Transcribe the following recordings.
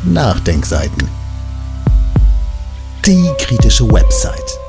Nachdenkseiten. Die kritische Website.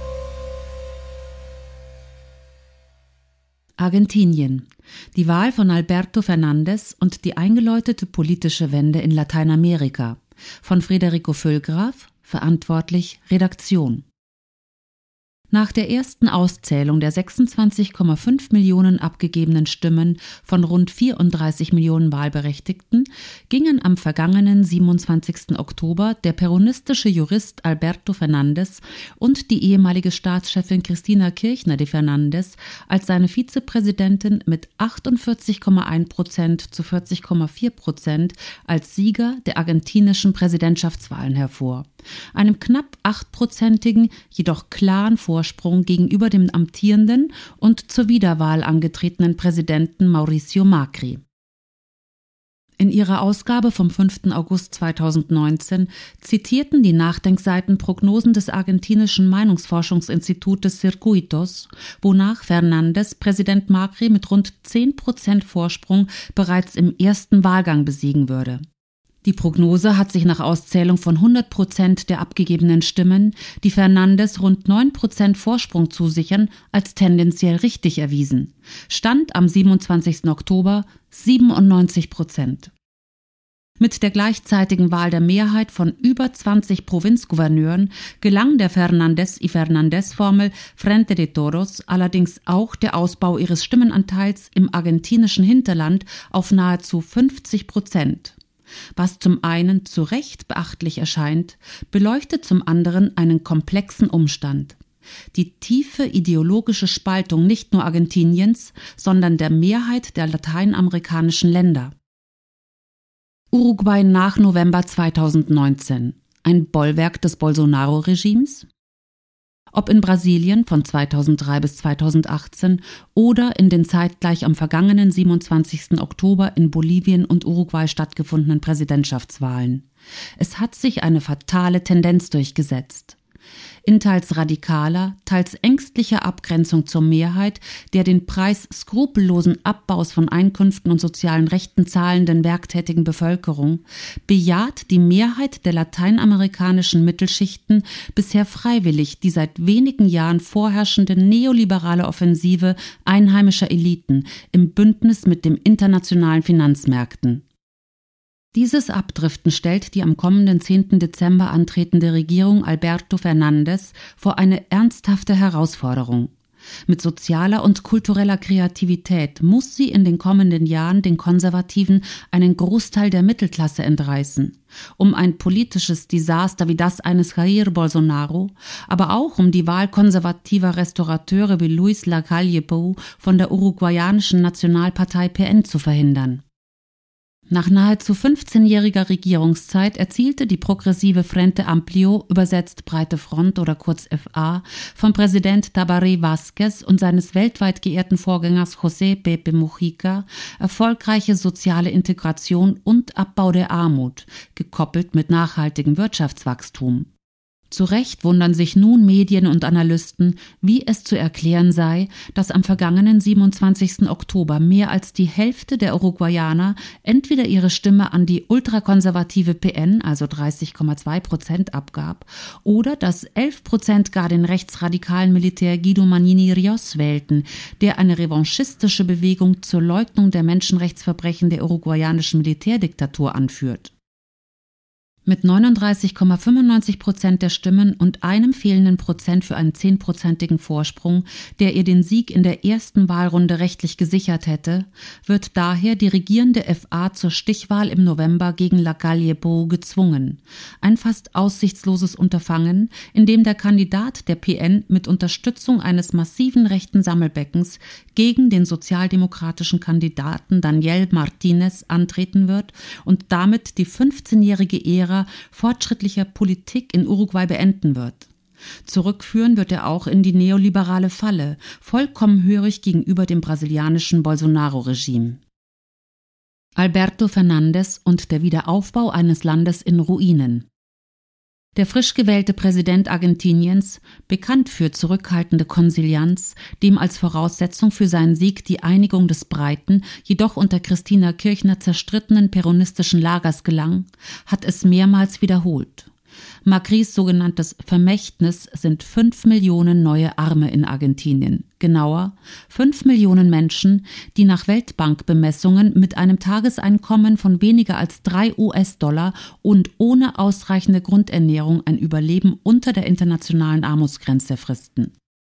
Argentinien. Die Wahl von Alberto Fernández und die eingeläutete politische Wende in Lateinamerika. Von Federico Füllgraf, verantwortlich, Redaktion. Nach der ersten Auszählung der 26,5 Millionen abgegebenen Stimmen von rund 34 Millionen Wahlberechtigten gingen am vergangenen 27. Oktober der peronistische Jurist Alberto Fernández und die ehemalige Staatschefin Cristina Kirchner de Fernández als seine Vizepräsidentin mit 48,1% zu 40,4% als Sieger der argentinischen Präsidentschaftswahlen hervor. Einem knapp 8%igen, jedoch klaren Vorsprung gegenüber dem amtierenden und zur Wiederwahl angetretenen Präsidenten Mauricio Macri. In ihrer Ausgabe vom 5. August 2019 zitierten die Nachdenkseiten Prognosen des argentinischen Meinungsforschungsinstitutes Circuitos, wonach Fernández Präsident Macri mit rund 10% Vorsprung bereits im ersten Wahlgang besiegen würde. Die Prognose hat sich nach Auszählung von 100% der abgegebenen Stimmen, die Fernández rund 9% Vorsprung zusichern, als tendenziell richtig erwiesen. Stand am 27. Oktober 97%. Mit der gleichzeitigen Wahl der Mehrheit von über 20 Provinzgouverneuren gelang der Fernández-y-Fernández-Formel Frente de Todos allerdings auch der Ausbau ihres Stimmenanteils im argentinischen Hinterland auf nahezu 50%. Was zum einen zu Recht beachtlich erscheint, beleuchtet zum anderen einen komplexen Umstand. Die tiefe ideologische Spaltung nicht nur Argentiniens, sondern der Mehrheit der lateinamerikanischen Länder. Uruguay nach November 2019. Ein Bollwerk des Bolsonaro-Regimes? Ob in Brasilien von 2003 bis 2018 oder in den zeitgleich am vergangenen 27. Oktober in Bolivien und Uruguay stattgefundenen Präsidentschaftswahlen. Es hat sich eine fatale Tendenz durchgesetzt. In teils radikaler, teils ängstlicher Abgrenzung zur Mehrheit der den Preis skrupellosen Abbaus von Einkünften und sozialen Rechten zahlenden werktätigen Bevölkerung bejaht die Mehrheit der lateinamerikanischen Mittelschichten bisher freiwillig die seit wenigen Jahren vorherrschende neoliberale Offensive einheimischer Eliten im Bündnis mit den internationalen Finanzmärkten. Dieses Abdriften stellt die am kommenden 10. Dezember antretende Regierung Alberto Fernández vor eine ernsthafte Herausforderung. Mit sozialer und kultureller Kreativität muss sie in den kommenden Jahren den Konservativen einen Großteil der Mittelklasse entreißen, um ein politisches Desaster wie das eines Jair Bolsonaro, aber auch um die Wahl konservativer Restaurateure wie Luis Lacalle Pou von der uruguayanischen Nationalpartei PN zu verhindern. Nach nahezu 15-jähriger Regierungszeit erzielte die progressive Frente Amplio, übersetzt Breite Front oder kurz FA, von Präsident Tabaré Vázquez und seines weltweit geehrten Vorgängers José Pepe Mujica erfolgreiche soziale Integration und Abbau der Armut, gekoppelt mit nachhaltigem Wirtschaftswachstum. Zu Recht wundern sich nun Medien und Analysten, wie es zu erklären sei, dass am vergangenen 27. Oktober mehr als die Hälfte der Uruguayaner entweder ihre Stimme an die ultrakonservative PN, also 30,2%, abgab, oder dass 11% gar den rechtsradikalen Militär Guido Manini-Ríos wählten, der eine revanchistische Bewegung zur Leugnung der Menschenrechtsverbrechen der uruguayanischen Militärdiktatur anführt. Mit 39,95% der Stimmen und einem fehlenden Prozent für einen 10%igen Vorsprung, der ihr den Sieg in der ersten Wahlrunde rechtlich gesichert hätte, wird daher die regierende FA zur Stichwahl im November gegen Lacalle Pou gezwungen. Ein fast aussichtsloses Unterfangen, in dem der Kandidat der PN mit Unterstützung eines massiven rechten Sammelbeckens gegen den sozialdemokratischen Kandidaten Daniel Martínez antreten wird und damit die 15-jährige Ära fortschrittlicher Politik in Uruguay beenden wird. Zurückführen wird er auch in die neoliberale Falle, vollkommen hörig gegenüber dem brasilianischen Bolsonaro-Regime. Alberto Fernández und der Wiederaufbau eines Landes in Ruinen. Der frisch gewählte Präsident Argentiniens, bekannt für zurückhaltende Konsilianz, dem als Voraussetzung für seinen Sieg die Einigung des breiten, jedoch unter Christina Kirchner zerstrittenen peronistischen Lagers gelang, hat es mehrmals wiederholt. Macris sogenanntes Vermächtnis sind 5 Millionen neue Arme in Argentinien. Genauer, 5 Millionen Menschen, die nach Weltbankbemessungen mit einem Tageseinkommen von weniger als 3 US-Dollar und ohne ausreichende Grundernährung ein Überleben unter der internationalen Armutsgrenze fristen.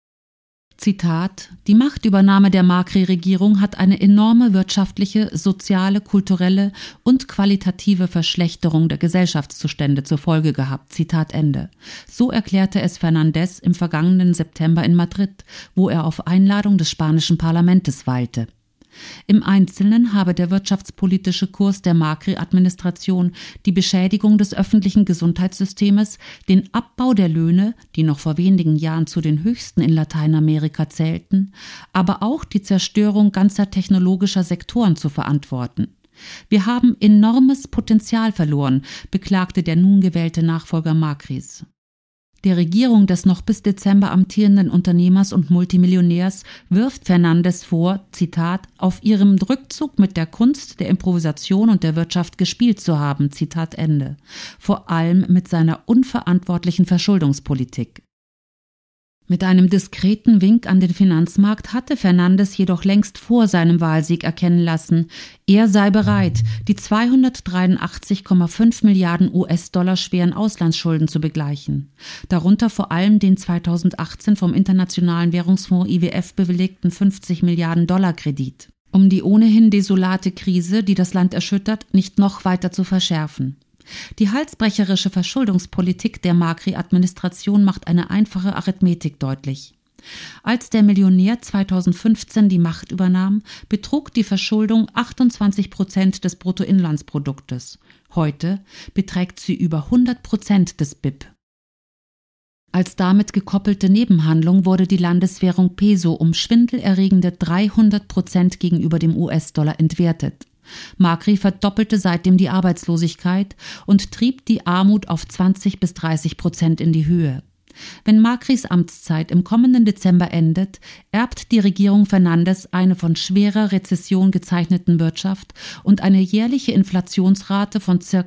Zitat: Die Machtübernahme der Macri-Regierung hat eine enorme wirtschaftliche, soziale, kulturelle und qualitative Verschlechterung der Gesellschaftszustände zur Folge gehabt. Zitat Ende. So erklärte es Fernández im vergangenen September in Madrid, wo er auf Einladung des spanischen Parlaments weilte. Im Einzelnen habe der wirtschaftspolitische Kurs der Macri-Administration die Beschädigung des öffentlichen Gesundheitssystems, den Abbau der Löhne, die noch vor wenigen Jahren zu den höchsten in Lateinamerika zählten, aber auch die Zerstörung ganzer technologischer Sektoren zu verantworten. Wir haben enormes Potenzial verloren, beklagte der nun gewählte Nachfolger Macris. Der Regierung des noch bis Dezember amtierenden Unternehmers und Multimillionärs wirft Fernández vor, Zitat, auf ihrem Rückzug mit der Kunst der Improvisation und der Wirtschaft gespielt zu haben, Zitat Ende. Vor allem mit seiner unverantwortlichen Verschuldungspolitik. Mit einem diskreten Wink an den Finanzmarkt hatte Fernández jedoch längst vor seinem Wahlsieg erkennen lassen, er sei bereit, die 283,5 Milliarden US-Dollar schweren Auslandsschulden zu begleichen, darunter vor allem den 2018 vom Internationalen Währungsfonds IWF bewilligten 50 Milliarden Dollar Kredit, um die ohnehin desolate Krise, die das Land erschüttert, nicht noch weiter zu verschärfen. Die halsbrecherische Verschuldungspolitik der Macri-Administration macht eine einfache Arithmetik deutlich. Als der Millionär 2015 die Macht übernahm, betrug die Verschuldung 28% des Bruttoinlandsproduktes. Heute beträgt sie über 100% des BIP. Als damit gekoppelte Nebenhandlung wurde die Landeswährung Peso um schwindelerregende 300% gegenüber dem US-Dollar entwertet. Macri verdoppelte seitdem die Arbeitslosigkeit und trieb die Armut auf 20-30% in die Höhe. Wenn Macris Amtszeit im kommenden Dezember endet, erbt die Regierung Fernández eine von schwerer Rezession gezeichneten Wirtschaft und eine jährliche Inflationsrate von ca.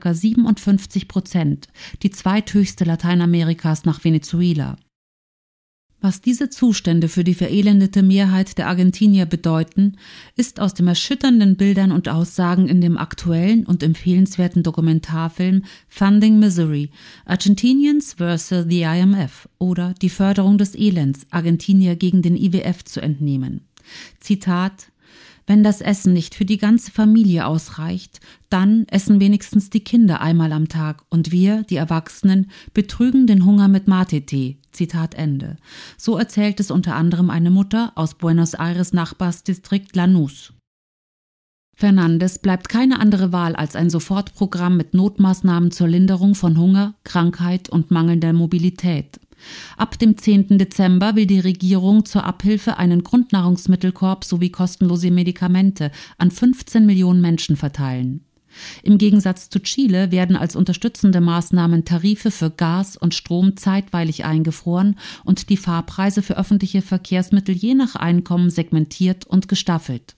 57%, die zweithöchste Lateinamerikas nach Venezuela. Was diese Zustände für die verelendete Mehrheit der Argentinier bedeuten, ist aus den erschütternden Bildern und Aussagen in dem aktuellen und empfehlenswerten Dokumentarfilm Funding Misery – Argentinians vs. the IMF oder Die Förderung des Elends – Argentinier gegen den IWF zu entnehmen. Zitat: Wenn das Essen nicht für die ganze Familie ausreicht, dann essen wenigstens die Kinder einmal am Tag und wir, die Erwachsenen, betrügen den Hunger mit Mate-Tee. Zitat Ende. So erzählt es unter anderem eine Mutter aus Buenos Aires Nachbarsdistrikt Lanús. Fernández bleibt keine andere Wahl als ein Sofortprogramm mit Notmaßnahmen zur Linderung von Hunger, Krankheit und mangelnder Mobilität. Ab dem 10. Dezember will die Regierung zur Abhilfe einen Grundnahrungsmittelkorb sowie kostenlose Medikamente an 15 Millionen Menschen verteilen. Im Gegensatz zu Chile werden als unterstützende Maßnahmen Tarife für Gas und Strom zeitweilig eingefroren und die Fahrpreise für öffentliche Verkehrsmittel je nach Einkommen segmentiert und gestaffelt.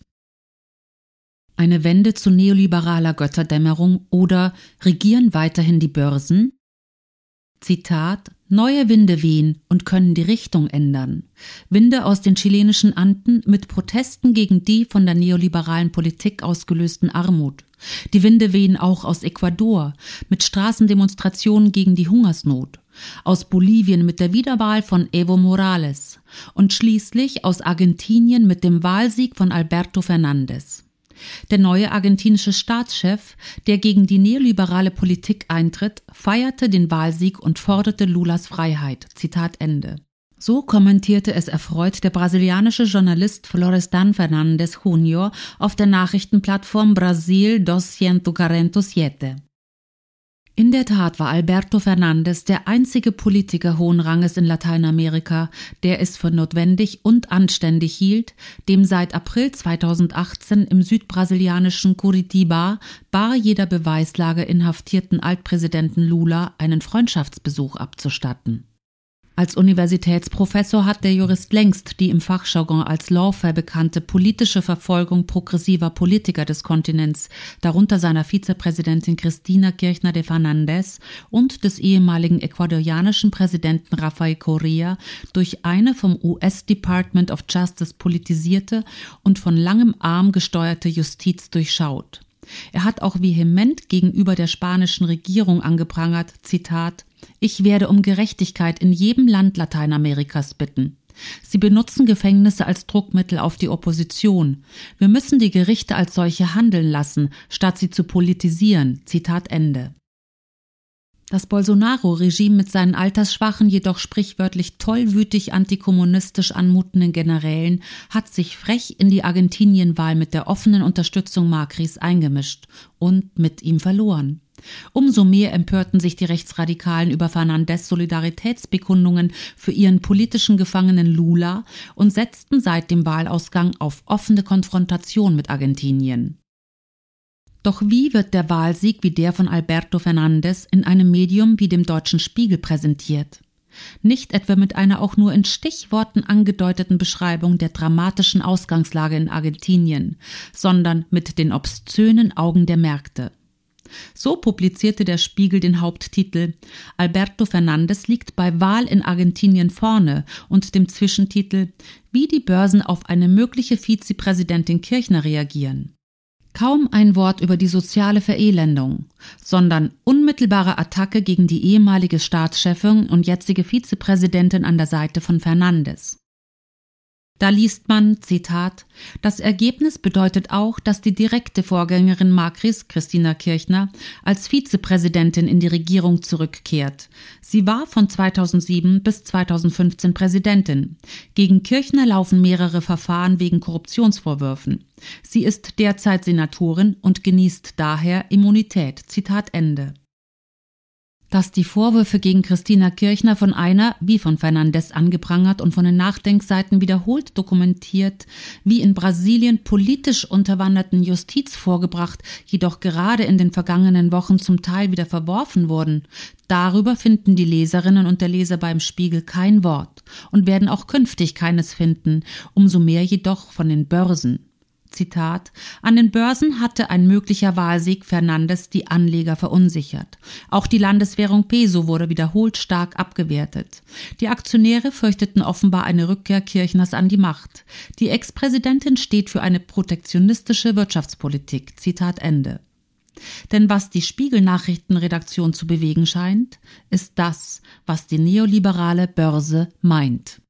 Eine Wende zu neoliberaler Götterdämmerung oder regieren weiterhin die Börsen? Zitat: Neue Winde wehen und können die Richtung ändern. Winde aus den chilenischen Anden mit Protesten gegen die von der neoliberalen Politik ausgelösten Armut. Die Winde wehen auch aus Ecuador mit Straßendemonstrationen gegen die Hungersnot, aus Bolivien mit der Wiederwahl von Evo Morales und schließlich aus Argentinien mit dem Wahlsieg von Alberto Fernández. Der neue argentinische Staatschef, der gegen die neoliberale Politik eintritt, feierte den Wahlsieg und forderte Lulas Freiheit. Zitat Ende. So kommentierte es erfreut der brasilianische Journalist Florestan Fernandes Jr. auf der Nachrichtenplattform Brasil 247. In der Tat war Alberto Fernández der einzige Politiker hohen Ranges in Lateinamerika, der es für notwendig und anständig hielt, dem seit April 2018 im südbrasilianischen Curitiba bar jeder Beweislage inhaftierten Altpräsidenten Lula einen Freundschaftsbesuch abzustatten. Als Universitätsprofessor hat der Jurist längst die im Fachjargon als Lawfare bekannte politische Verfolgung progressiver Politiker des Kontinents, darunter seiner Vizepräsidentin Cristina Kirchner de Fernández und des ehemaligen ecuadorianischen Präsidenten Rafael Correa, durch eine vom US Department of Justice politisierte und von langem Arm gesteuerte Justiz durchschaut. Er hat auch vehement gegenüber der spanischen Regierung angeprangert, Zitat: „Ich werde um Gerechtigkeit in jedem Land Lateinamerikas bitten. Sie benutzen Gefängnisse als Druckmittel auf die Opposition. Wir müssen die Gerichte als solche handeln lassen, statt sie zu politisieren." Zitat Ende. Das Bolsonaro-Regime mit seinen altersschwachen, jedoch sprichwörtlich tollwütig antikommunistisch anmutenden Generälen hat sich frech in die Argentinienwahl mit der offenen Unterstützung Macris eingemischt und mit ihm verloren. Umso mehr empörten sich die Rechtsradikalen über Fernández' Solidaritätsbekundungen für ihren politischen Gefangenen Lula und setzten seit dem Wahlausgang auf offene Konfrontation mit Argentinien. Doch wie wird der Wahlsieg wie der von Alberto Fernández in einem Medium wie dem Deutschen Spiegel präsentiert? Nicht etwa mit einer auch nur in Stichworten angedeuteten Beschreibung der dramatischen Ausgangslage in Argentinien, sondern mit den obszönen Augen der Märkte. So publizierte der Spiegel den Haupttitel „Alberto Fernández liegt bei Wahl in Argentinien vorne" und dem Zwischentitel „Wie die Börsen auf eine mögliche Vizepräsidentin Kirchner reagieren". Kaum ein Wort über die soziale Verelendung, sondern unmittelbare Attacke gegen die ehemalige Staatschefin und jetzige Vizepräsidentin an der Seite von Fernández. Da liest man, Zitat: „Das Ergebnis bedeutet auch, dass die direkte Vorgängerin Macris, Cristina Kirchner, als Vizepräsidentin in die Regierung zurückkehrt. Sie war von 2007 bis 2015 Präsidentin. Gegen Kirchner laufen mehrere Verfahren wegen Korruptionsvorwürfen. Sie ist derzeit Senatorin und genießt daher Immunität." Zitat Ende. Dass die Vorwürfe gegen Cristina Kirchner von einer, wie von Fernández angeprangert und von den Nachdenkseiten wiederholt dokumentiert, wie in Brasilien politisch unterwanderten Justiz vorgebracht, jedoch gerade in den vergangenen Wochen zum Teil wieder verworfen wurden, darüber finden die Leserinnen und der Leser beim Spiegel kein Wort und werden auch künftig keines finden, umso mehr jedoch von den Börsen. Zitat: „An den Börsen hatte ein möglicher Wahlsieg Fernández die Anleger verunsichert. Auch die Landeswährung Peso wurde wiederholt stark abgewertet. Die Aktionäre fürchteten offenbar eine Rückkehr Kirchners an die Macht. Die Ex-Präsidentin steht für eine protektionistische Wirtschaftspolitik." Zitat Ende. Denn was die Spiegel-Nachrichtenredaktion zu bewegen scheint, ist das, was die neoliberale Börse meint.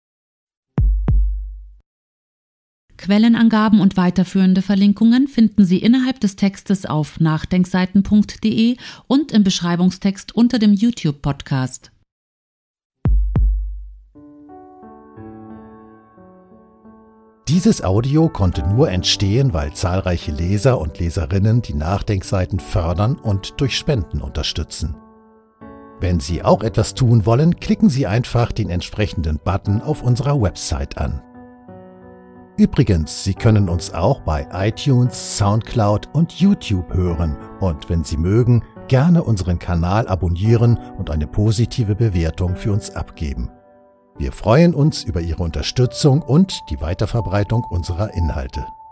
Quellenangaben und weiterführende Verlinkungen finden Sie innerhalb des Textes auf nachdenkseiten.de und im Beschreibungstext unter dem YouTube-Podcast. Dieses Audio konnte nur entstehen, weil zahlreiche Leser und Leserinnen die Nachdenkseiten fördern und durch Spenden unterstützen. Wenn Sie auch etwas tun wollen, klicken Sie einfach den entsprechenden Button auf unserer Website an. Übrigens, Sie können uns auch bei iTunes, Soundcloud und YouTube hören und wenn Sie mögen, gerne unseren Kanal abonnieren und eine positive Bewertung für uns abgeben. Wir freuen uns über Ihre Unterstützung und die Weiterverbreitung unserer Inhalte.